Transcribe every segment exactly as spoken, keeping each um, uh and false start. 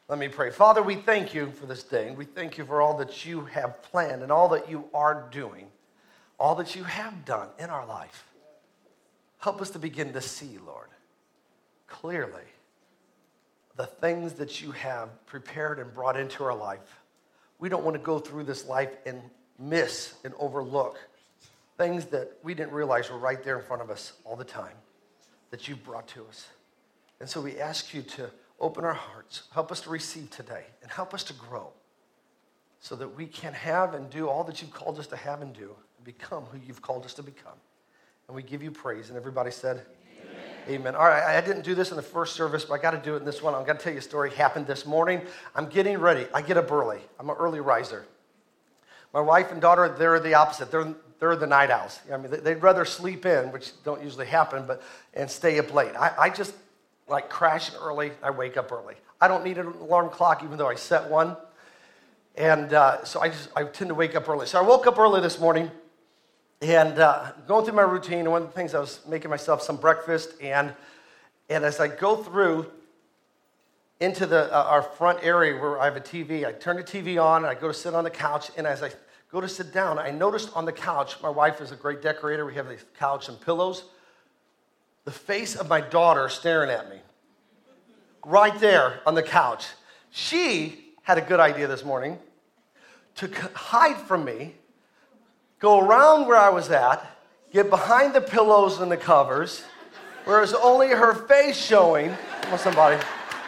Let me pray. Father, we thank you for this day. We thank you for all that you have planned and all that you are doing, all that you have done in our life. Help us to begin to see, Lord, clearly the things that you have prepared and brought into our life. We don't want to go through this life and miss and overlook things that we didn't realize were right there in front of us all the time that you brought to us. And so we ask you to open our hearts, help us to receive today, and help us to grow so that we can have and do all that you've called us to have and do and become who you've called us to become. And we give you praise. And everybody said, amen. Amen. All right, I didn't do this in the first service, but I got to do it in this one. I'm going to tell you a story. It happened this morning. I'm getting ready. I get up early. I'm an early riser. My wife and daughter, they're the opposite. They're they're the night owls. I mean, they'd rather sleep in, which don't usually happen, but and stay up late. I, I just like crash early. I wake up early. I don't need an alarm clock, even though I set one. And uh, so I just I tend to wake up early. So I woke up early this morning, and uh, going through my routine. And one of the things I was making myself some breakfast, and and as I go through into the uh, our front area where I have a T V, I turn the T V on, and I go to sit on the couch, and as I go to sit down, I noticed on the couch, my wife is a great decorator, we have the couch and pillows, the face of my daughter staring at me, right there on the couch. She had a good idea this morning to hide from me, go around where I was at, get behind the pillows and the covers, where it was only her face showing. Come on, somebody.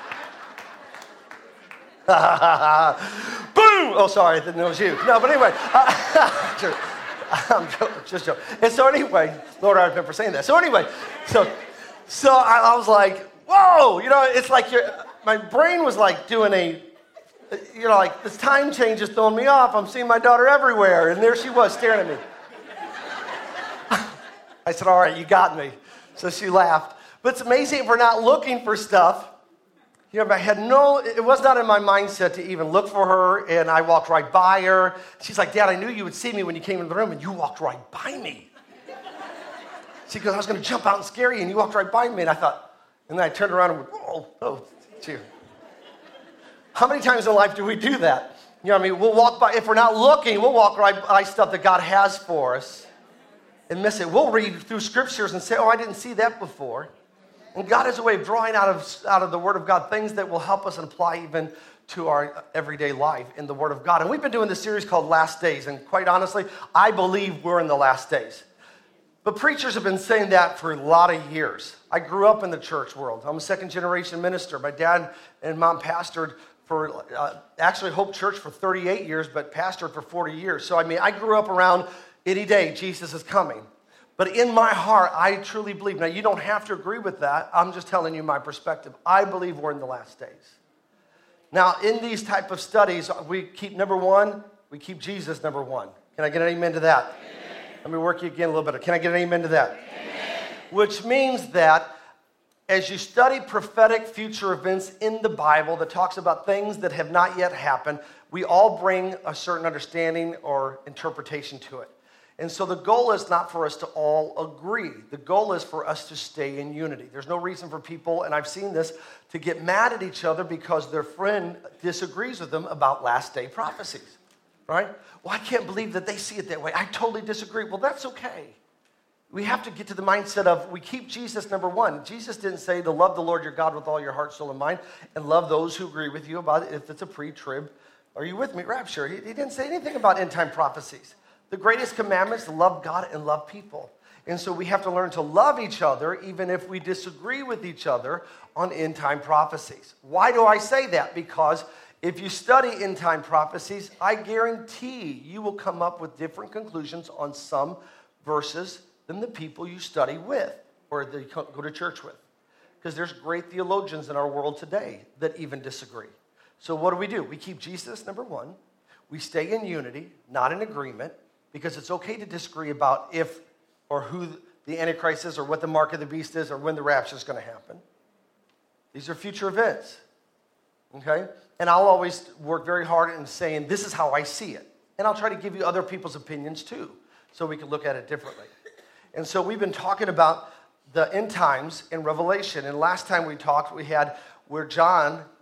Boom! Oh, sorry, I didn't know it was you. No, but anyway, uh, I'm just joking. And so anyway, Lord, I remember saying that. So anyway, so so I, I was like, whoa! You know, it's like you're, my brain was like doing a, you know, like this time change is throwing me off. I'm seeing my daughter everywhere, and there she was staring at me. I said, all right, you got me. So she laughed. But it's amazing if we're not looking for stuff. You know, I had no, it was not in my mindset to even look for her, and I walked right by her. She's like, Dad, I knew you would see me when you came in the room, and you walked right by me. She goes, I was going to jump out and scare you, and you walked right by me, and I thought, and then I turned around and went, oh, oh, it's you. How many times in life do we do that? You know what I mean? We'll walk by, if we're not looking, we'll walk right by stuff that God has for us and miss it. We'll read through scriptures and say, oh, I didn't see that before. And God has a way of drawing out of, out of the Word of God things that will help us and apply even to our everyday life in the Word of God. And we've been doing this series called Last Days. And quite honestly, I believe we're in the last days. But preachers have been saying that for a lot of years. I grew up in the church world. I'm a second generation minister. My dad and mom pastored for uh, actually Hope Church for thirty-eight years, but pastored for forty years. So, I mean, I grew up around any day Jesus is coming. But in my heart, I truly believe. Now, you don't have to agree with that. I'm just telling you my perspective. I believe we're in the last days. Now, in these type of studies, we keep number one, we keep Jesus number one. Can I get an amen to that? Amen. Let me work you again a little bit. Can I get an amen to that? Amen. Which means that as you study prophetic future events in the Bible that talks about things that have not yet happened, we all bring a certain understanding or interpretation to it. And so the goal is not for us to all agree. The goal is for us to stay in unity. There's no reason for people, and I've seen this, to get mad at each other because their friend disagrees with them about last day prophecies, right? Well, I can't believe that they see it that way. I totally disagree. Well, that's okay. We have to get to the mindset of we keep Jesus number one. Jesus didn't say to love the Lord your God with all your heart, soul, and mind, and love those who agree with you about it if it's a pre-trib. Are you with me? Rapture. He, he didn't say anything about end-time prophecies. The greatest commandment is to love God and love people. And so we have to learn to love each other even if we disagree with each other on end-time prophecies. Why do I say that? Because if you study end-time prophecies, I guarantee you will come up with different conclusions on some verses than the people you study with or that you go to church with. Because there's great theologians in our world today that even disagree. So what do we do? We keep Jesus number one. We stay in unity, not in agreement. Because it's okay to disagree about if or who the Antichrist is or what the mark of the beast is or when the rapture is going to happen. These are future events, okay? And I'll always work very hard in saying, this is how I see it. And I'll try to give you other people's opinions too, so we can look at it differently. And so we've been talking about the end times in Revelation. And last time we talked, we had where John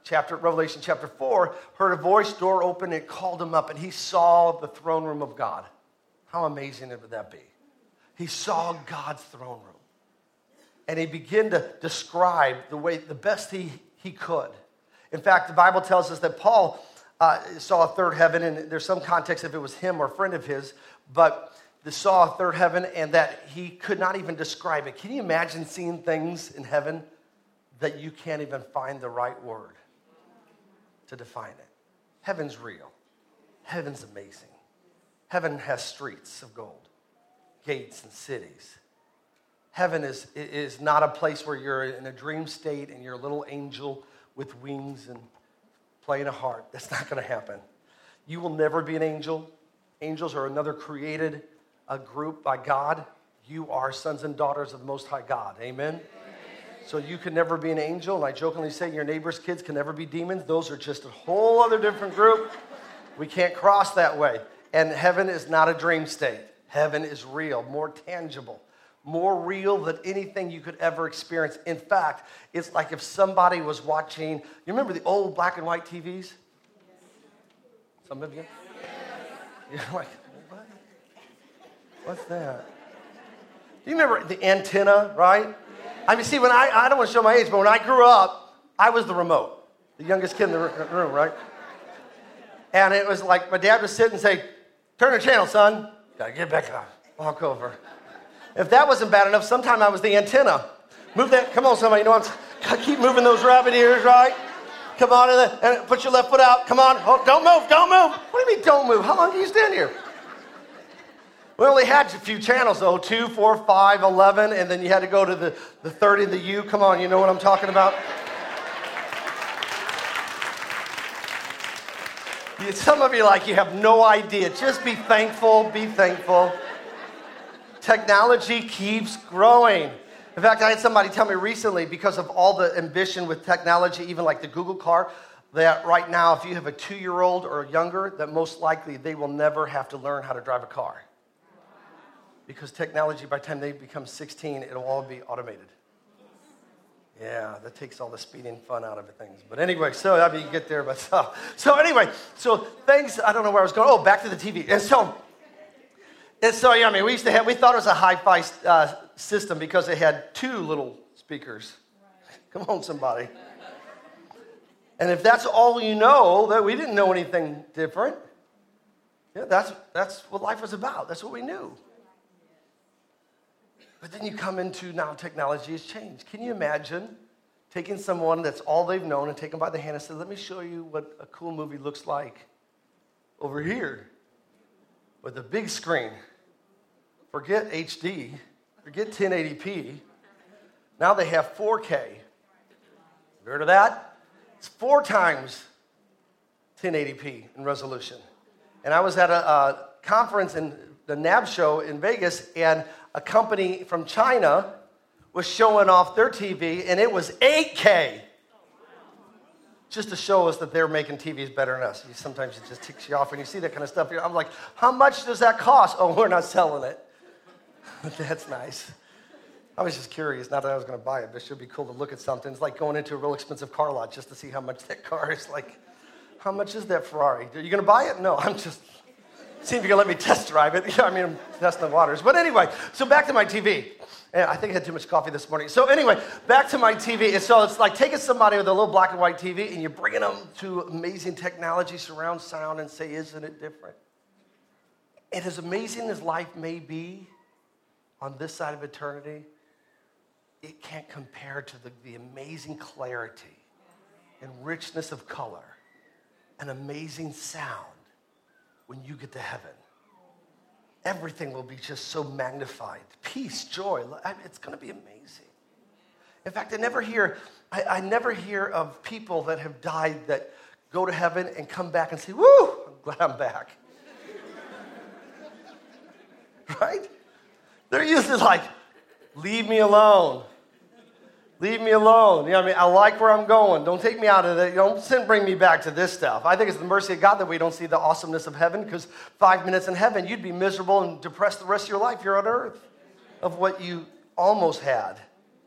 chapter, Revelation chapter four, heard a voice, door open, and it called him up, and he saw the throne room of God. How amazing would that be? He saw God's throne room. And he began to describe the way, the best he, he could. In fact, the Bible tells us that Paul uh, saw a third heaven, and there's some context if it was him or a friend of his, but they saw a third heaven and that he could not even describe it. Can you imagine seeing things in heaven that you can't even find the right word to define it? Heaven's real. Heaven's amazing. Heaven has streets of gold, gates and cities. Heaven is, is not a place where you're in a dream state and you're a little angel with wings and playing a harp. That's not going to happen. You will never be an angel. Angels are another created a group by God. You are sons and daughters of the Most High God. Amen? Amen? So you can never be an angel. And I jokingly say your neighbor's kids can never be demons. Those are just a whole other different group. We can't cross that way. And heaven is not a dream state. Heaven is real, more tangible, more real than anything you could ever experience. In fact, it's like if somebody was watching, you remember the old black and white T Vs? Some of you? You're like, what? What's that? Do you remember the antenna, right? I mean, see, when I, I don't want to show my age, but when I grew up, I was the remote, the youngest kid in the room, right? And it was like my dad would sit and say, turn the channel, son. Gotta get back on. Walk over. If that wasn't bad enough, sometime I was the antenna. Move that. Come on, somebody. You know, I'm, keep moving those rabbit ears, right? Come on, and, and put your left foot out. Come on. Oh, don't move. Don't move. What do you mean don't move? How long do you stand here? We only had a few channels, though. Two, four, five, eleven, and then you had to go to the, the thirty, the U. Come on, you know what I'm talking about? Some of you are like, you have no idea. Just be thankful. Be thankful. Technology keeps growing. In fact, I had somebody tell me recently, because of all the ambition with technology, even like the Google car, that right now, if you have a two-year-old or younger, that most likely they will never have to learn how to drive a car. Because technology, by the time they become sixteen, it'll all be automated. Yeah, that takes all the speeding fun out of things. But anyway, so I mean, you get there, but so. So anyway, so things, I don't know where I was going. Oh, back to the T V. And so, and so, yeah, I mean, we used to have, we thought it was a hi-fi uh, system because it had two little speakers. Come on, somebody. And if that's all you know, that we didn't know anything different. Yeah, that's that's what life was about. That's what we knew. But then you come into now technology has changed. Can you imagine taking someone that's all they've known and take them by the hand and say, let me show you what a cool movie looks like over here with a big screen. Forget H D. Forget ten eighty p. Now they have four K. You heard of that? It's four times ten eighty p in resolution. And I was at a, a conference in the N A B show in Vegas, and a company from China was showing off their T V, and it was eight K. Just to show us that they're making T Vs better than us. You, sometimes it just ticks you off when you see that kind of stuff. I'm like, how much does that cost? Oh, we're not selling it. That's nice. I was just curious. Not that I was going to buy it, but it should be cool to look at something. It's like going into a real expensive car lot just to see how much that car is. Like, how much is that Ferrari? Are you going to buy it? No, I'm just... See if you're going to let me test drive it. I mean, I'm testing the waters. But anyway, so back to my T V. And I think I had too much coffee this morning. So anyway, back to my T V. And so it's like taking somebody with a little black and white T V and you're bringing them to amazing technology, surround sound, and say, isn't it different? And as amazing as life may be on this side of eternity, it can't compare to the, the amazing clarity and richness of color and amazing sound when you get to heaven. Everything will be just so magnified. Peace, joy. It's going to be amazing. In fact, I never hear, I, I never hear of people that have died that go to heaven and come back and say, woo, I'm glad I'm back. Right? They're usually like, leave me alone. Leave me alone. You know what I mean? I like where I'm going. Don't take me out of it. Don't send, bring me back to this stuff. I think it's the mercy of God that we don't see the awesomeness of heaven, because five minutes in heaven, you'd be miserable and depressed the rest of your life here on earth of what you almost had.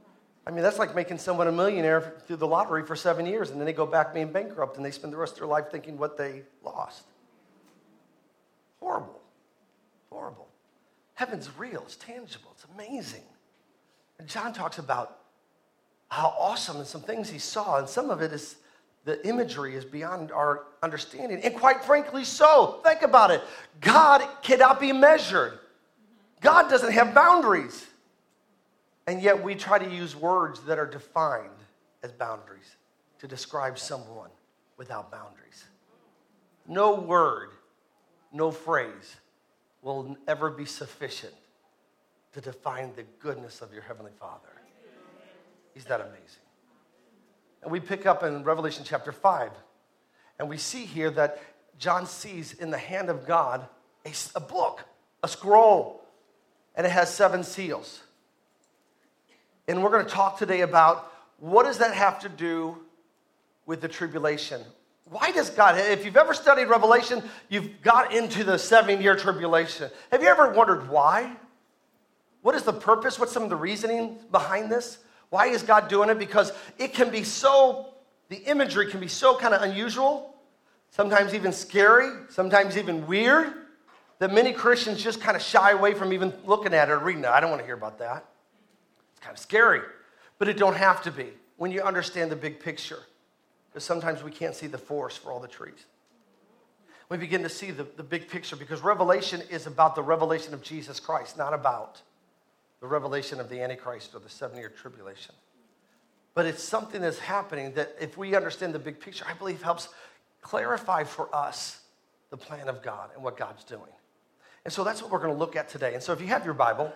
I mean, that's like making someone a millionaire through the lottery for seven years, and then they go back being bankrupt, and they spend the rest of their life thinking what they lost. Horrible. Horrible. Heaven's real. It's tangible. It's amazing. And John talks about how awesome and some things he saw, and some of it is, the imagery is beyond our understanding, and quite frankly so. Think about it. God cannot be measured. God doesn't have boundaries. And yet we try to use words that are defined as boundaries to describe someone without boundaries. No word, no phrase will ever be sufficient to define the goodness of your Heavenly Father. He's that amazing. And we pick up in Revelation chapter five, and we see here that John sees in the hand of God a, a book, a scroll, and it has seven seals. And we're going to talk today about what does that have to do with the tribulation? Why does God, if you've ever studied Revelation, you've got into the seven-year tribulation. Have you ever wondered why? What is the purpose? What's some of the reasoning behind this? Why is God doing it? Because it can be so, the imagery can be so kind of unusual, sometimes even scary, sometimes even weird, that many Christians just kind of shy away from even looking at it or reading it. I don't want to hear about that. It's kind of scary, but it don't have to be when you understand the big picture, because sometimes we can't see the forest for all the trees. We begin to see the, the big picture, because Revelation is about the revelation of Jesus Christ, not about the revelation of the Antichrist or the seven-year tribulation. But it's something that's happening that if we understand the big picture, I believe helps clarify for us the plan of God and what God's doing. And so that's what we're going to look at today. And so if you have your Bible,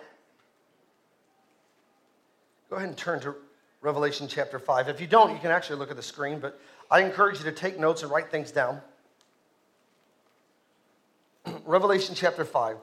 go ahead and turn to Revelation chapter five. If you don't, you can actually look at the screen, but I encourage you to take notes and write things down. Revelation chapter five.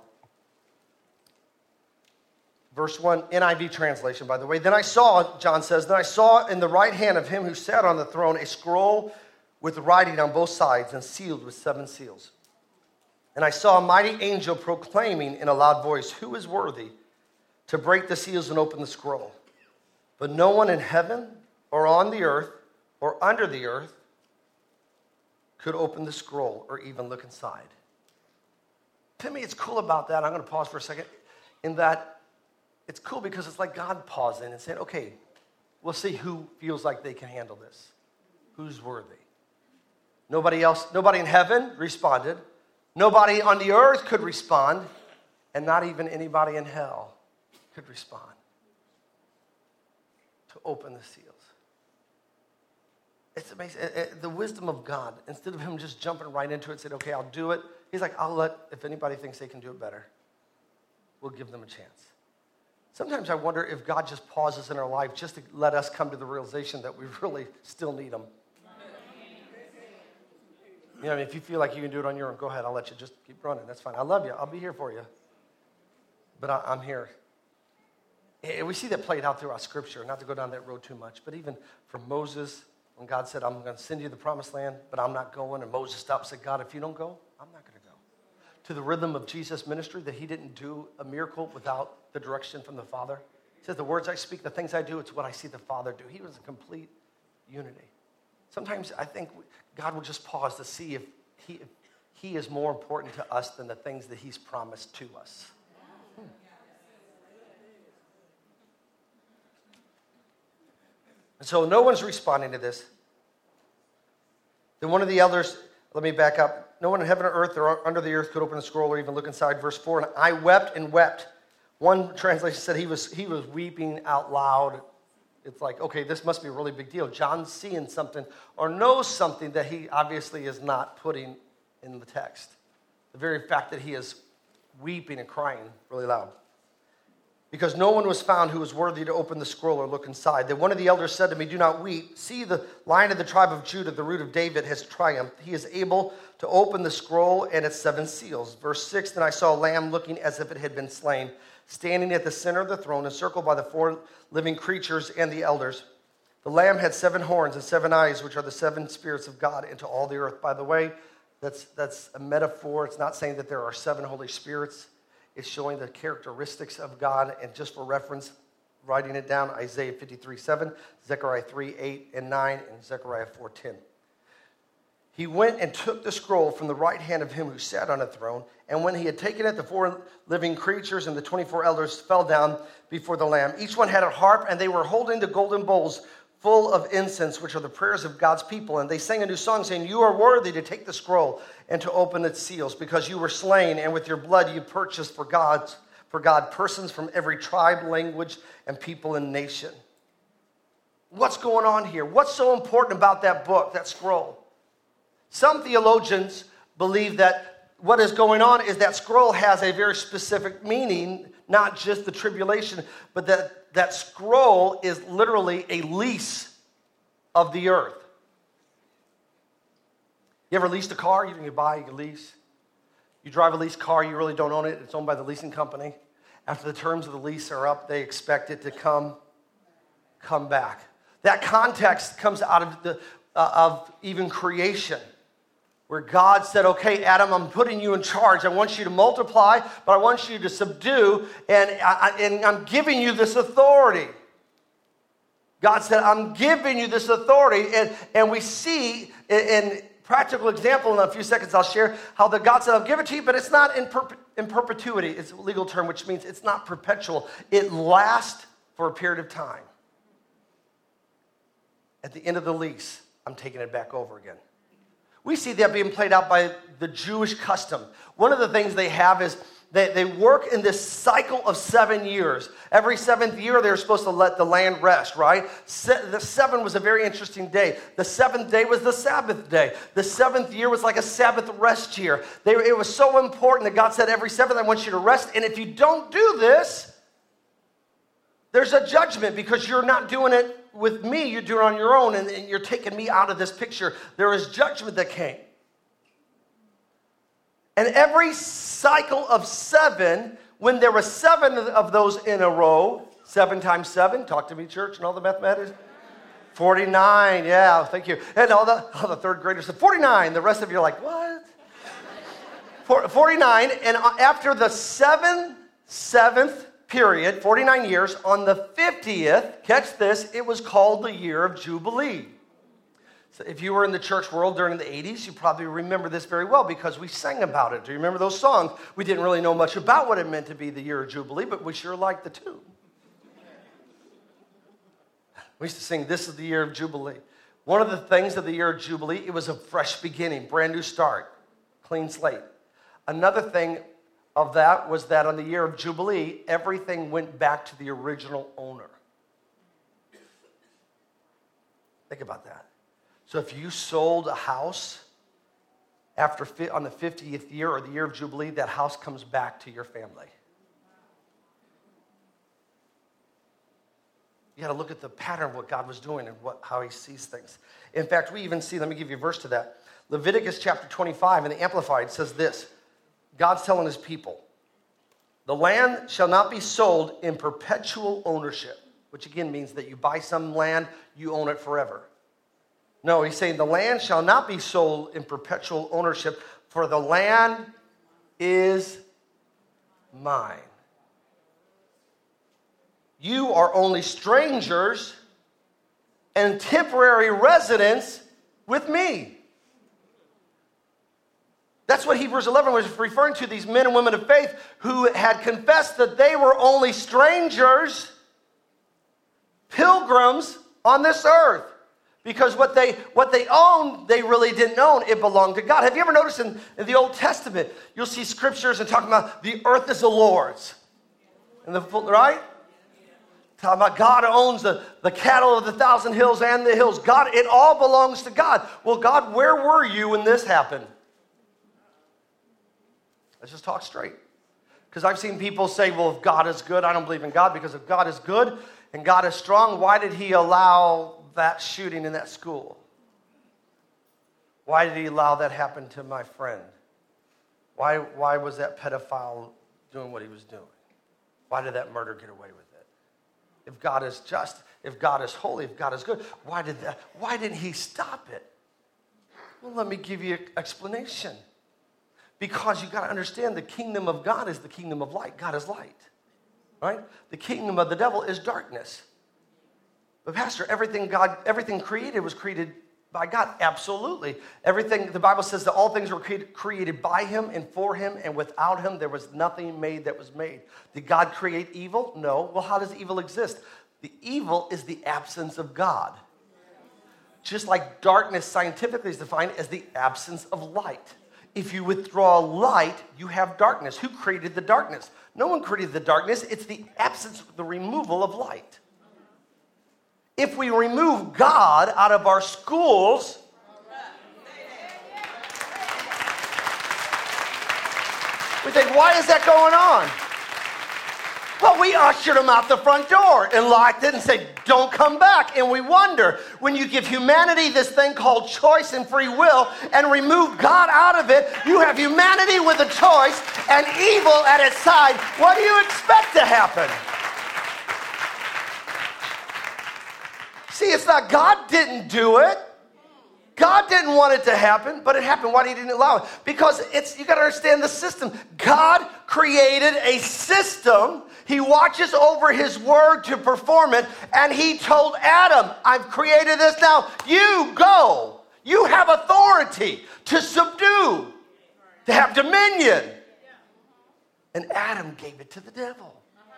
Verse one, N I V translation, by the way. Then I saw, John says, then I saw in the right hand of him who sat on the throne a scroll with writing on both sides and sealed with seven seals. And I saw a mighty angel proclaiming in a loud voice, who is worthy to break the seals and open the scroll? But no one in heaven or on the earth or under the earth could open the scroll or even look inside. To me, it's cool about that. I'm going to pause for a second. In that, it's cool because it's like God pausing and saying, okay, we'll see who feels like they can handle this. Who's worthy? Nobody else, nobody in heaven responded. Nobody on the earth could respond. And not even anybody in hell could respond to open the seals. It's amazing. The wisdom of God, instead of him just jumping right into it and saying, okay, I'll do it. He's like, I'll let, if anybody thinks they can do it better, we'll give them a chance. Sometimes I wonder if God just pauses in our life just to let us come to the realization that we really still need him. You know, I mean, if you feel like you can do it on your own, go ahead. I'll let you just keep running. That's fine. I love you. I'll be here for you. But I, I'm here. And we see that played out throughout Scripture, not to go down that road too much, but even for Moses, when God said, I'm going to send you to the promised land, but I'm not going, and Moses stopped and said, God, if you don't go, I'm not going to go. To the rhythm of Jesus' ministry, that he didn't do a miracle without the direction from the Father. He says, the words I speak, the things I do, it's what I see the Father do. He was in complete unity. Sometimes I think God will just pause to see if he, if he is more important to us than the things that he's promised to us. Hmm. And so no one's responding to this. Then one of the elders, let me back up. No one in heaven or earth or under the earth could open a scroll or even look inside. Verse four, and I wept and wept. One translation said he was, he was weeping out loud. It's like, okay, this must be a really big deal. John's seeing something or knows something that he obviously is not putting in the text. The very fact that he is weeping and crying really loud. Because no one was found who was worthy to open the scroll or look inside. Then one of the elders said to me, do not weep. See, the Lion of the tribe of Judah, the root of David, has triumphed. He is able to open the scroll and its seven seals. Verse six, then I saw a lamb looking as if it had been slain, standing at the center of the throne, encircled by the four living creatures and the elders. The lamb had seven horns and seven eyes, which are the seven spirits of God into all the earth. By the way, that's, that's a metaphor. It's not saying that there are seven Holy Spirits. It's showing the characteristics of God. And just for reference, writing it down, Isaiah fifty-three seven, Zechariah three eight and nine, and Zechariah four ten. He went and took the scroll from the right hand of him who sat on a throne, and when he had taken it, the four living creatures and the twenty-four elders fell down before the Lamb. Each one had a harp, and they were holding the golden bowls full of incense, which are the prayers of God's people. And they sang a new song, saying, "You are worthy to take the scroll and to open its seals, because you were slain, and with your blood you purchased for God's for God persons from every tribe, language, and people and nation." What's going on here? What's so important about that book, that scroll? Some theologians believe that what is going on is that scroll has a very specific meaning, not just the tribulation, but that that scroll is literally a lease of the earth. You ever leased a car? You can buy, you can lease. You drive a leased car, you really don't own it. It's owned by the leasing company. After the terms of the lease are up, they expect it to come, come back. That context comes out of the uh, of even creation, where God said, "Okay, Adam, I'm putting you in charge. I want you to multiply, but I want you to subdue, and, I, and I'm giving you this authority." God said, "I'm giving you this authority," and, and we see in, in practical example in a few seconds I'll share how the God said, "I'll give it to you," but it's not in, perp- in perpetuity. It's a legal term, which means it's not perpetual. It lasts for a period of time. At the end of the lease, I'm taking it back over again. We see that being played out by the Jewish custom. One of the things they have is they, they work in this cycle of seven years. Every seventh year, they're supposed to let the land rest, right? Se- the seven was a very interesting day. The seventh day was the Sabbath day. The seventh year was like a Sabbath rest year. They, it was so important that God said, every seventh, I want you to rest. And if you don't do this, there's a judgment, because you're not doing it with me, you're doing it on your own, and, and you're taking me out of this picture. There is judgment that came. And every cycle of seven, when there were seven of those in a row, seven times seven, talk to me, church, and all the mathematics. forty-nine, yeah, thank you. And all the, all the third graders said, forty-nine. The rest of you are like, what? forty-nine, and after the seven, seventh period, forty-nine years, on the fiftieth, catch this, it was called the year of Jubilee. So if you were in the church world during the eighties, you probably remember this very well, because we sang about it. Do you remember those songs? We didn't really know much about what it meant to be the year of Jubilee, but we sure liked the tune. We used to sing, "This is the year of Jubilee." One of the things of the year of Jubilee, it was a fresh beginning, brand new start, clean slate. Another thing of that was that on the year of Jubilee, everything went back to the original owner. Think about that. So if you sold a house after on the fiftieth year or the year of Jubilee, that house comes back to your family. You got to look at the pattern of what God was doing and what, how he sees things. In fact, we even see, let me give you a verse to that. Leviticus chapter twenty-five in the Amplified says this. God's telling his people, "The land shall not be sold in perpetual ownership," which again means that you buy some land, you own it forever. No, he's saying the land shall not be sold in perpetual ownership, for the land is mine. You are only strangers and temporary residents with me. That's what Hebrews eleven was referring to, these men and women of faith who had confessed that they were only strangers, pilgrims on this earth. Because what they what they owned, they really didn't own. It belonged to God. Have you ever noticed in, in the Old Testament, you'll see scriptures and talking about the earth is the Lord's. And the, right? Talking about God owns the, the cattle of the thousand hills and the hills. God, it all belongs to God. Well, God, where were you when this happened? Let's just talk straight. Because I've seen people say, well, if God is good, I don't believe in God, because if God is good and God is strong, why did he allow that shooting in that school? Why did he allow that happen to my friend? Why, why was that pedophile doing what he was doing? Why did that murder get away with it? If God is just, if God is holy, if God is good, why did that, why didn't he stop it? Well, let me give you an explanation. Because you've got to understand the kingdom of God is the kingdom of light. God is light. right? The kingdom of the devil is darkness. But Pastor, everything God, everything created was created by God. Absolutely. Everything, the Bible says that all things were created, created by him and for him, and without him there was nothing made that was made. Did God create evil? No. Well, how does evil exist? The evil is the absence of God. Just like darkness scientifically is defined as the absence of light. If you withdraw light, you have darkness. Who created the darkness? No one created the darkness. It's the absence, the removal of light. If we remove God out of our schools, we think, why is that going on? Well, we ushered them out the front door and locked it and said, don't come back. And we wonder, when you give humanity this thing called choice and free will and remove God out of it, you have humanity with a choice and evil at its side. What do you expect to happen? See, it's not God didn't do it. God didn't want it to happen, but it happened. Why didn't he allow it? Because it's, you got to understand the system. God created a system. He watches over his word to perform it, and he told Adam, I've created this now. You go. You have authority to subdue, to have dominion. And Adam gave it to the devil.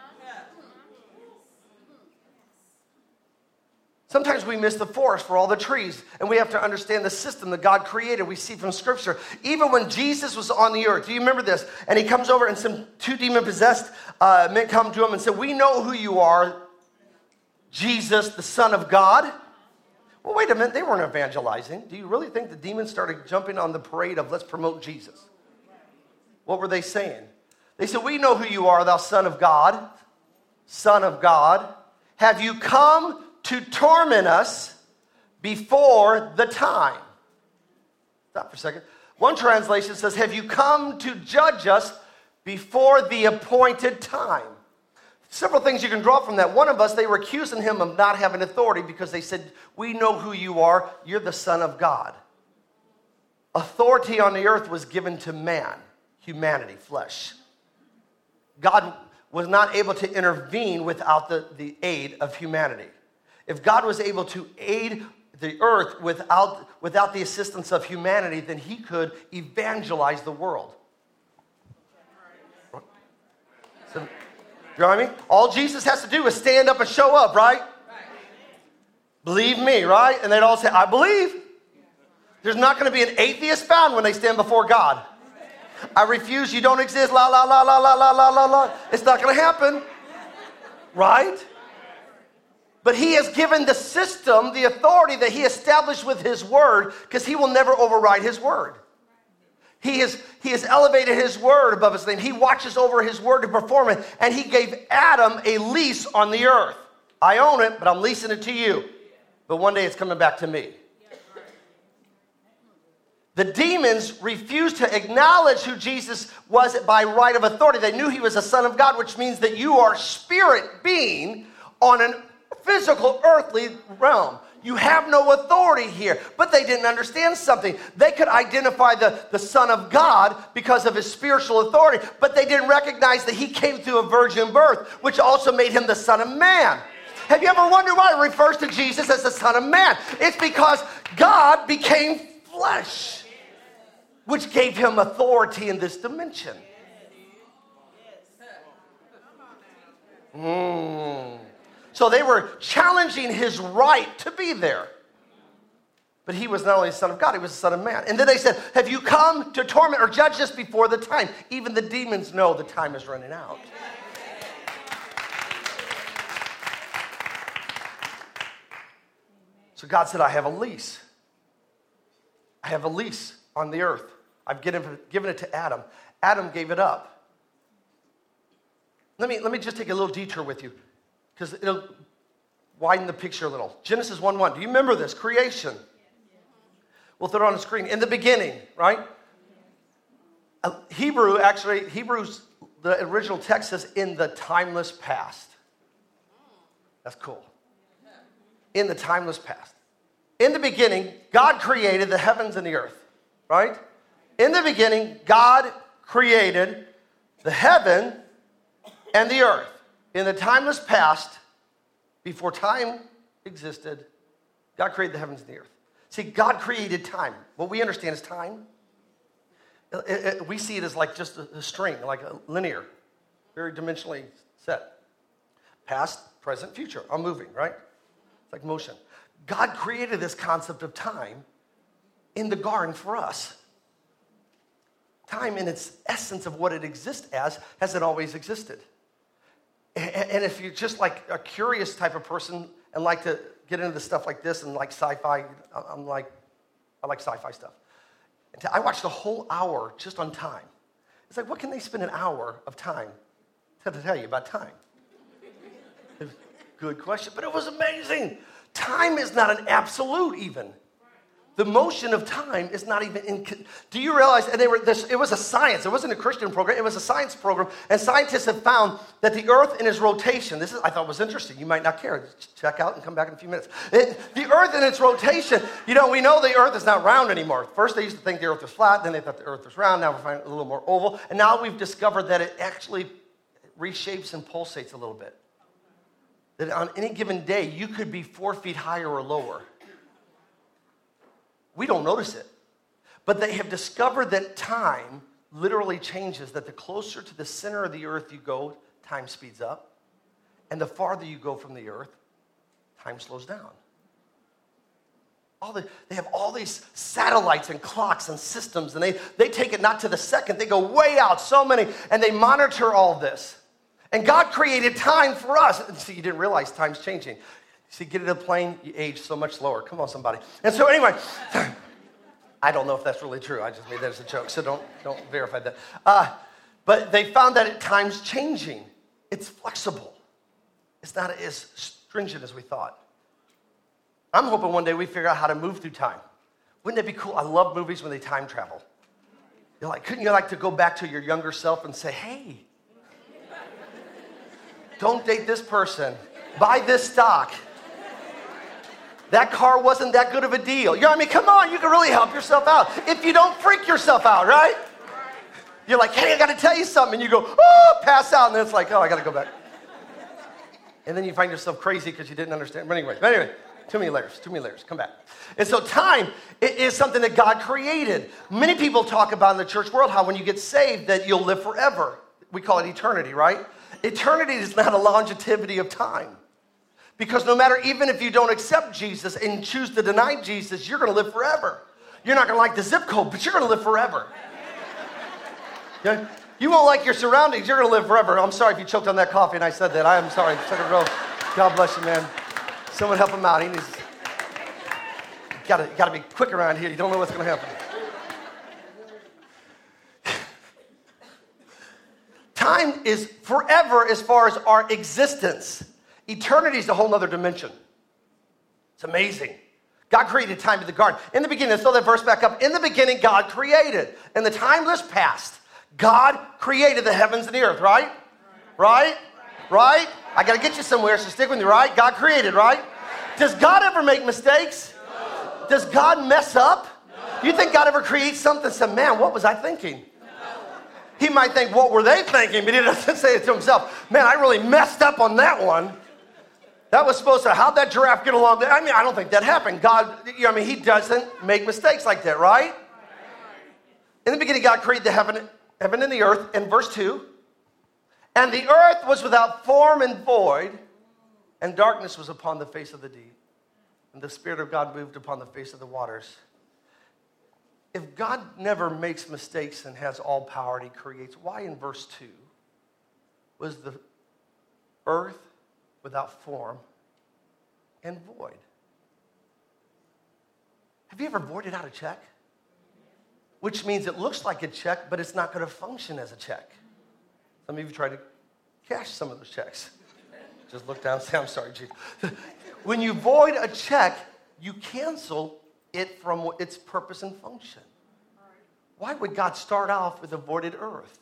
Sometimes we miss the forest for all the trees, and we have to understand the system that God created. We see from Scripture. Even when Jesus was on the earth, do you remember this? And he comes over, and some two demon-possessed uh, men come to him and say, we know who you are, Jesus, the Son of God. Well, wait a minute. They weren't evangelizing. Do you really think the demons started jumping on the parade of let's promote Jesus? What were they saying? They said, we know who you are, thou Son of God, Son of God. Have you come to torment us before the time? Stop for a second. One translation says, have you come to judge us before the appointed time? Several things you can draw from that. One of us, they were accusing him of not having authority because they said, we know who you are. You're the Son of God. Authority on the earth was given to man, humanity, flesh. God was not able to intervene without the, the aid of humanity. If God was able to aid the earth without, without the assistance of humanity, then he could evangelize the world. So, you know what I mean? All Jesus has to do is stand up and show up, right? Right. Believe me, right? And they'd all say, I believe. There's not going to be an atheist found when they stand before God. I refuse, you don't exist, la, la, la, la, la, la, la, la, la. It's not going to happen. Right? But he has given the system the authority that he established with his word, because he will never override his word. He has, he has elevated his word above his name. He watches over his word to perform it, and he gave Adam a lease on the earth. I own it, but I'm leasing it to you. But one day it's coming back to me. The demons refused to acknowledge who Jesus was by right of authority. They knew he was a son of God, which means that you are spirit being on an physical earthly realm. You have no authority here. But they didn't understand something. They could identify the, the Son of God because of his spiritual authority, but they didn't recognize that he came through a virgin birth, which also made him the Son of Man. Have you ever wondered why it refers to Jesus as the Son of Man? It's because God became flesh, which gave him authority in this dimension. Mm. So they were challenging his right to be there. But he was not only the Son of God, he was the Son of Man. And then they said, have you come to torment or judge us before the time? Even the demons know the time is running out. So God said, I have a lease. I have a lease on the earth. I've given, given it to Adam. Adam gave it up. Let me, let me just take a little detour with you, because it'll widen the picture a little. Genesis one one. Do you remember this? Creation. We'll throw it on the screen. In the beginning, right? Uh, Hebrew, actually, Hebrews, the original text says, in the timeless past. That's cool. In the timeless past. In the beginning, God created the heavens and the earth, right? In the beginning, God created the heaven and the earth. In the timeless past, before time existed, God created the heavens and the earth. See, God created time. What we understand is time. It, it, we see it as like just a, a string, like a linear, very dimensionally set. Past, present, future, all moving, right? It's like motion. God created this concept of time in the garden for us. Time in its essence of what it exists as hasn't always existed. And if you're just like a curious type of person and like to get into stuff like this and like sci-fi, I'm like, I like sci-fi stuff. I watched a whole hour just on time. It's like, what can they spend an hour of time to tell you about time? Good question, but it was amazing. Time is not an absolute even. The motion of time is not even in. Do you realize? And they were. This, it was a science. It wasn't a Christian program. It was a science program. And scientists have found that the Earth in its rotation. This is I thought was interesting. You might not care. Check out and come back in a few minutes. It, the Earth in its rotation. You know, we know the Earth is not round anymore. First, they used to think the Earth was flat. Then they thought the Earth was round. Now we're finding it a little more oval. And now we've discovered that it actually reshapes and pulsates a little bit. That on any given day, you could be four feet higher or lower. We don't notice it. But they have discovered that time literally changes, that the closer to the center of the earth you go, time speeds up. And the farther you go from the earth, time slows down. All the, they have all these satellites and clocks and systems, and they, they take it not to the second, they go way out, so many, and they monitor all this. And God created time for us. See, you didn't realize time's changing. See, get in a plane, you age so much slower. Come on, somebody. And so anyway, I don't know if that's really true. I just made that as a joke, so don't, don't verify that. Uh, but they found that it, time's changing. It's flexible. It's not as stringent as we thought. I'm hoping one day we figure out how to move through time. Wouldn't it be cool? I love movies when they time travel. You're like, couldn't you like to go back to your younger self and say, hey, don't date this person. Buy this stock. That car wasn't that good of a deal. You know what I mean? Come on, you can really help yourself out. If you don't freak yourself out, right? You're like, hey, I got to tell you something. And you go, oh, pass out. And then it's like, oh, I got to go back. And then you find yourself crazy because you didn't understand. But anyway, but anyway, too many layers, too many layers. Come back. And so time is something that God created. Many people talk about in the church world how when you get saved that you'll live forever. We call it eternity, right? Eternity is not a longevity of time. Because no matter, even if you don't accept Jesus and choose to deny Jesus, you're going to live forever. You're not going to like the zip code, but you're going to live forever. Okay? You won't like your surroundings. You're going to live forever. I'm sorry if you choked on that coffee and I said that. I am sorry. Second row. God bless you, man. Someone help him out. He needs. Got to, got to be quick around here. You don't know what's going to happen. Time is forever as far as our existence. Eternity is a whole other dimension. It's amazing. God created time in the garden. In the beginning, let's throw that verse back up. In the beginning, God created. In the timeless past, God created the heavens and the earth, right? Right? Right? I got to get you somewhere, so stick with me, right? God created, right? Does God ever make mistakes? Does God mess up? You think God ever creates something and says, man, what was I thinking? He might think, what were they thinking? But he doesn't say it to himself. Man, I really messed up on that one. That was supposed to, how'd that giraffe get along? I mean, I don't think that happened. God, you know, I mean, he doesn't make mistakes like that, right? In the beginning, God created the heaven, heaven and the earth. In verse two, and the earth was without form and void, and darkness was upon the face of the deep. And the Spirit of God moved upon the face of the waters. If God never makes mistakes and has all power and he creates, why in verse two was the earth without form and void? Have you ever voided out a check? Which means it looks like a check, but it's not going to function as a check. Some of you try to cash some of those checks. Just look down and say, I'm sorry, Chief. When you void a check, you cancel it from its purpose and function. Why would God start off with a voided earth?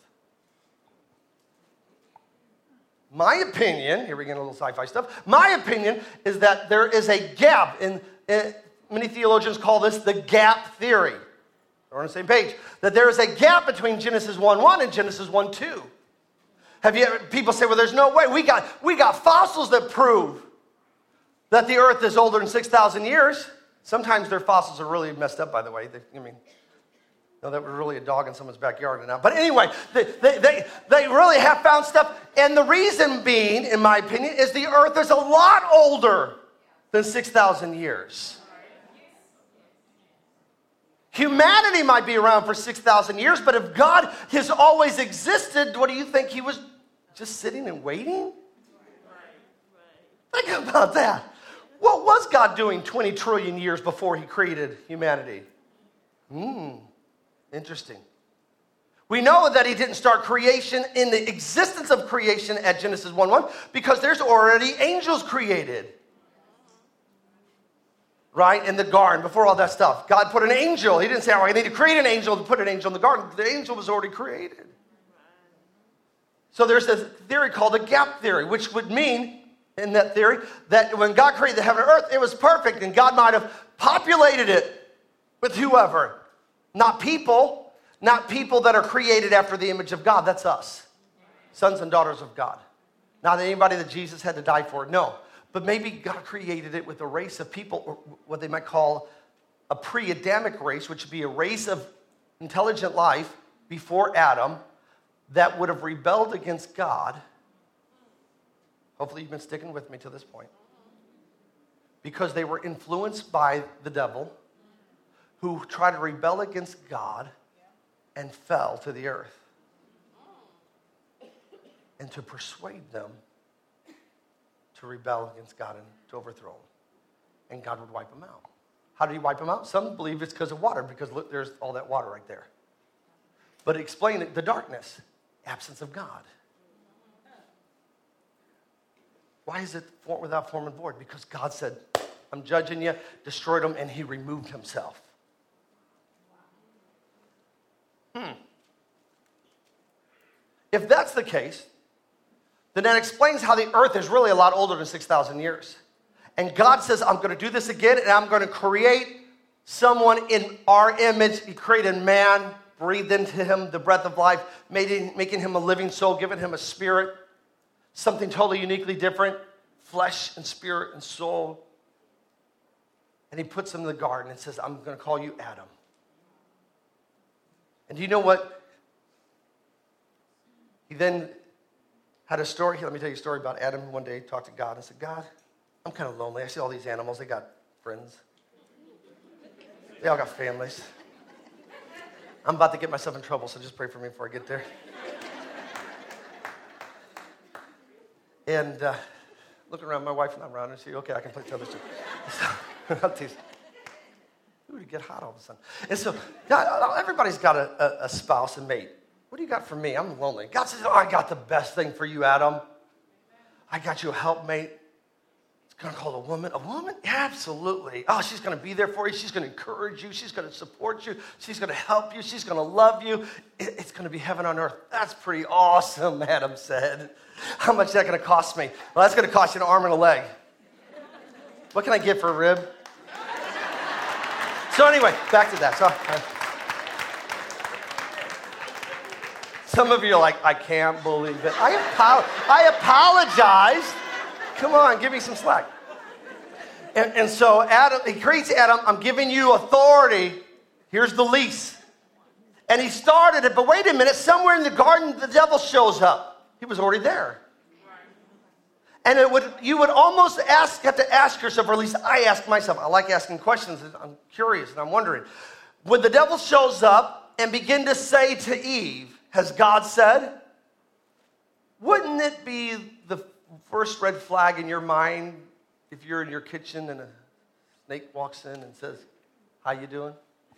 My opinion, here we get a little sci-fi stuff, my opinion is that there is a gap, in, in many theologians call this the gap theory. We're on the same page. That there is a gap between Genesis one one and Genesis one two. Have you ever, people say, well, there's no way. We got, we got fossils that prove that the earth is older than six thousand years. Sometimes their fossils are really messed up, by the way. They, I mean, no, that was really a dog in someone's backyard now. But anyway, they, they, they, they really have found stuff. And the reason being, in my opinion, is the earth is a lot older than six thousand years. Humanity might be around for six thousand years, but if God has always existed, what do you think? He was just sitting and waiting? Think about that. What was God doing twenty trillion years before he created humanity? Hmm, interesting. We know that he didn't start creation in the existence of creation at Genesis one one because there's already angels created. Right, in the garden, before all that stuff. God put an angel. He didn't say, oh, I need to create an angel to put an angel in the garden. The angel was already created. So there's this theory called the gap theory, which would mean, in that theory, that when God created the heaven and earth, it was perfect, and God might have populated it with whoever. Not people, not people that are created after the image of God. That's us, sons and daughters of God. Not anybody that Jesus had to die for, no. But maybe God created it with a race of people, or what they might call a pre-Adamic race, which would be a race of intelligent life before Adam that would have rebelled against God. Hopefully you've been sticking with me to this point. Because they were influenced by the devil, who tried to rebel against God and fell to the earth. And to persuade them to rebel against God and to overthrow him. And God would wipe them out. How did he wipe them out? Some believe it's because of water, because look, there's all that water right there. But explain it, the darkness, absence of God. Why is it without form and void? Because God said, I'm judging you, destroyed them, and he removed himself. Hmm. If that's the case, then that explains how the earth is really a lot older than six thousand years. And God says, I'm going to do this again, and I'm going to create someone in our image. He created man, breathed into him the breath of life, made him, making him a living soul, giving him a spirit, something totally uniquely different, flesh and spirit and soul. And he puts him in the garden and says, I'm going to call you Adam. And do you know what? He then had a story. Let me tell you a story about Adam. One day he talked to God and said, God, I'm kind of lonely. I see all these animals. They got friends. They all got families. I'm about to get myself in trouble, so just pray for me before I get there. And uh, looking around, my wife and I'm around, and she, okay, I can play the other two. I'll tease. Ooh, you get hot all of a sudden. And so God, everybody's got a, a, a spouse and mate. What do you got for me? I'm lonely. God says, oh, I got the best thing for you, Adam. I got you a helpmate. It's going to call a woman. A woman? Absolutely. Oh, she's going to be there for you. She's going to encourage you. She's going to support you. She's going to help you. She's going to love you. It, it's going to be heaven on earth. That's pretty awesome, Adam said. How much is that going to cost me? Well, that's going to cost you an arm and a leg. What can I get for a rib? So anyway, back to that. So, uh, some of you are like, I can't believe it. I, apo- I apologize. Come on, give me some slack. And, and so Adam, he creates Adam. I'm giving you authority. Here's the lease. And he started it, but wait a minute. Somewhere in the garden, the devil shows up. He was already there. And it would, you would almost ask, have to ask yourself, or at least I ask myself. I like asking questions. I'm curious, and I'm wondering. When the devil shows up and begin to say to Eve, has God said? Wouldn't it be the first red flag in your mind if you're in your kitchen and a snake walks in and says, how you doing?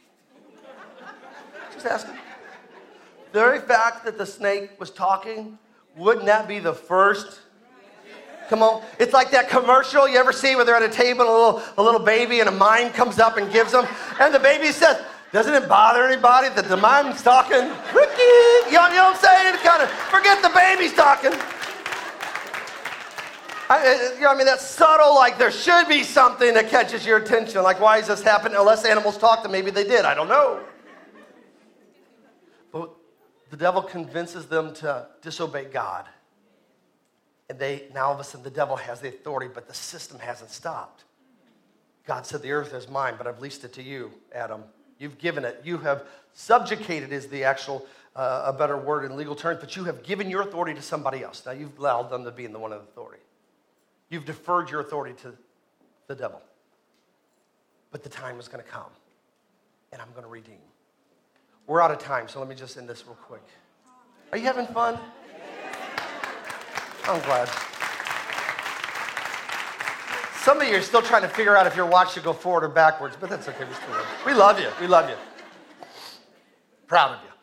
Just asking. The very fact that the snake was talking, wouldn't that be the first? Come on. It's like that commercial you ever see where they're at a table and a little, a little baby and a mime comes up and gives them, and the baby says, doesn't it bother anybody that the mime's talking? Ricky, you know, you know what I'm saying? Kind of forget the baby's talking. I, you know, I mean, that's subtle, like there should be something that catches your attention. Like, why is this happening? Unless animals talk, then maybe they did. I don't know. But the devil convinces them to disobey God. And they, now all of a sudden the devil has the authority, but the system hasn't stopped. God said, the earth is mine, but I've leased it to you, Adam. You've given it. You have subjugated is the actual, uh, a better word in legal terms, but you have given your authority to somebody else. Now you've allowed them to be in the one of authority. You've deferred your authority to the devil. But the time is going to come, and I'm going to redeem. We're out of time, so let me just end this real quick. Are you having fun? I'm glad. Some of you are still trying to figure out if your watch should go forward or backwards, but that's okay. We still love you. We love you. We love you. Proud of you.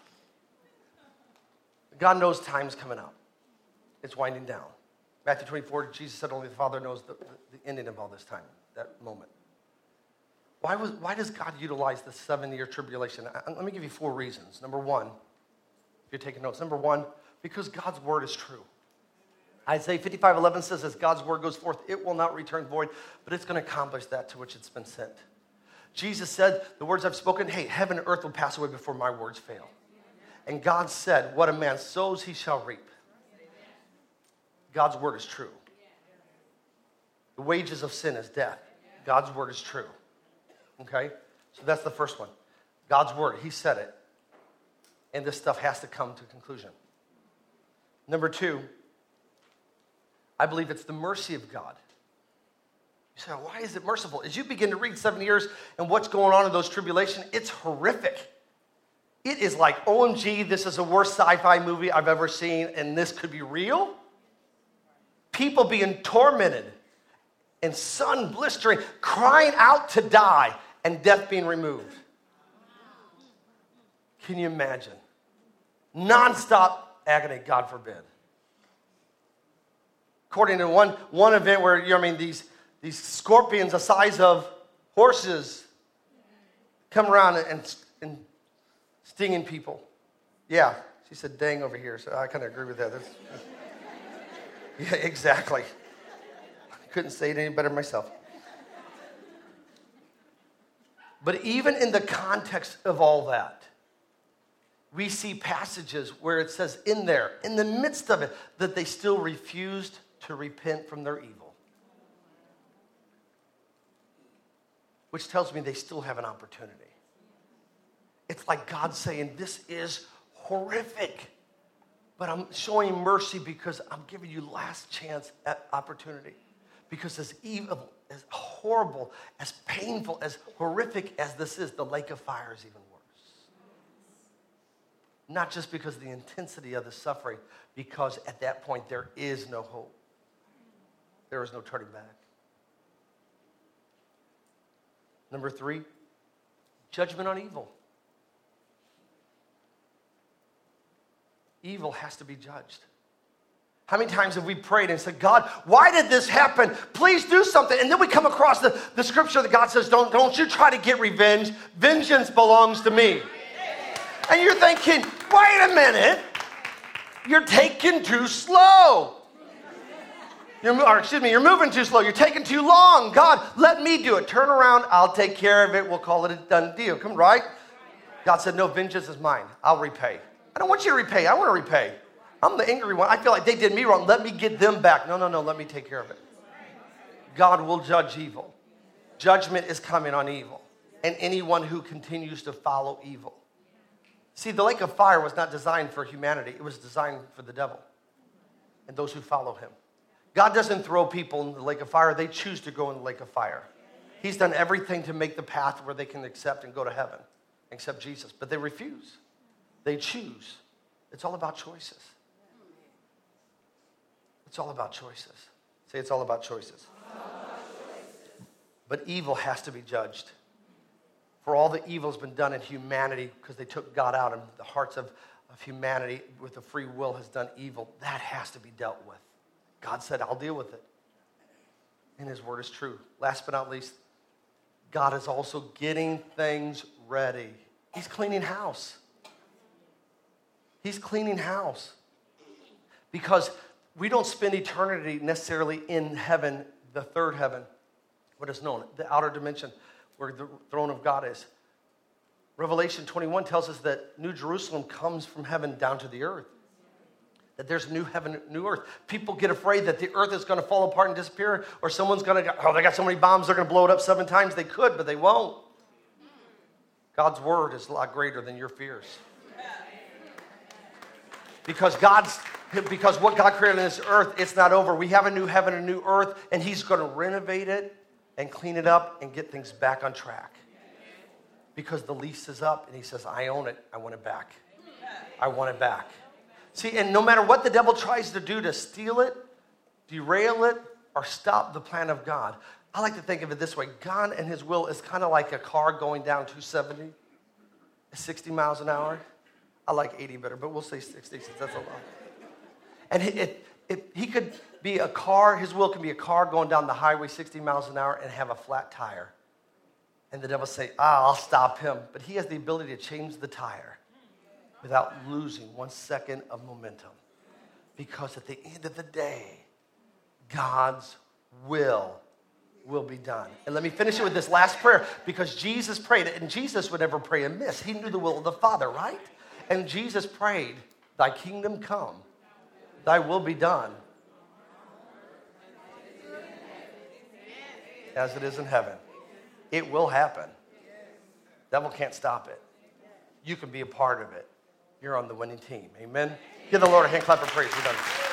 God knows time's coming up. It's winding down. Matthew twenty-four, Jesus said only the Father knows the, the ending of all this time, that moment. Why, was, why does God utilize the seven-year tribulation? I, let me give you four reasons. Number one, if you're taking notes, number one, because God's word is true. Isaiah fifty-five eleven says, as God's word goes forth, it will not return void, but it's going to accomplish that to which it's been sent. Jesus said, the words I've spoken, hey, heaven and earth will pass away before my words fail. And God said, what a man sows, he shall reap. God's word is true. The wages of sin is death. God's word is true. Okay? So that's the first one. God's word, he said it. And this stuff has to come to conclusion. Number two, I believe it's the mercy of God. You say, why is it merciful? As you begin to read seven years and what's going on in those tribulations, it's horrific. It is like, O M G, this is the worst sci-fi movie I've ever seen, and this could be real? People being tormented and sun blistering, crying out to die, and death being removed. Can you imagine? Nonstop agony, God forbid. According to one, one event where, you know, I mean, these, these scorpions the size of horses come around and, and stinging people. Yeah, she said dang over here, so I kind of agree with that. That's, yeah, exactly. I couldn't say it any better myself. But even in the context of all that, we see passages where it says in there, in the midst of it, that they still refused to repent from their evil. Which tells me they still have an opportunity. It's like God saying, this is horrific, but I'm showing mercy because I'm giving you last chance at opportunity. Because as evil, as horrible, as painful, as horrific as this is, the lake of fire is even worse. Not just because of the intensity of the suffering, because at that point there is no hope. There is no turning back. Number three, judgment on evil. Evil has to be judged. How many times have we prayed and said, God, why did this happen? Please do something. And then we come across the, the scripture that God says, don't, don't you try to get revenge. Vengeance belongs to me. And you're thinking, wait a minute. You're taking too slow. You're, or excuse me, you're moving too slow. You're taking too long. God, let me do it. Turn around. I'll take care of it. We'll call it a done deal. Come right? God said, no, vengeance is mine. I'll repay. I don't want you to repay. I want to repay. I'm the angry one. I feel like they did me wrong. Let me get them back. No, no, no. Let me take care of it. God will judge evil. Judgment is coming on evil and anyone who continues to follow evil. See, the lake of fire was not designed for humanity. It was designed for the devil and those who follow him. God doesn't throw people in the lake of fire. They choose to go in the lake of fire. He's done everything to make the path where they can accept and go to heaven, accept Jesus. But they refuse. They choose. It's all about choices. It's all about choices. Say it's all about choices. All about choices. But evil has to be judged. For all the evil has been done in humanity because they took God out and the hearts of, of humanity with the free will has done evil. That has to be dealt with. God said, I'll deal with it. And his word is true. Last but not least, God is also getting things ready. He's cleaning house. He's cleaning house. Because we don't spend eternity necessarily in heaven, the third heaven, what is known, the outer dimension where the throne of God is. Revelation twenty-one tells us that New Jerusalem comes from heaven down to the earth. That there's a new heaven, new earth. People get afraid that the earth is going to fall apart and disappear, or someone's going to, oh, they got so many bombs, they're going to blow it up seven times. They could, but they won't. God's word is a lot greater than your fears. Because God's, because what God created on this earth, it's not over. We have a new heaven, a new earth, and he's going to renovate it and clean it up and get things back on track. Because the lease is up, and he says, I own it. I want it back. I want it back. See, and no matter what the devil tries to do to steal it, derail it, or stop the plan of God, I like to think of it this way. God and his will is kind of like a car going down two seventy, sixty miles an hour. I like eighty better, but we'll say sixty since that's a lot. And it, it, it, he could be a car, his will can be a car going down the highway sixty miles an hour and have a flat tire. And the devil say, ah, I'll stop him. But he has the ability to change the tire without losing one second of momentum. Because at the end of the day, God's will will be done. And let me finish it with this last prayer, because Jesus prayed it, and Jesus would never pray amiss. He knew the will of the Father, right? And Jesus prayed, thy kingdom come, thy will be done, as it is in heaven. It will happen. Devil can't stop it. You can be a part of it. You're on the winning team. Amen? Give the Lord a hand clap of praise. We're done.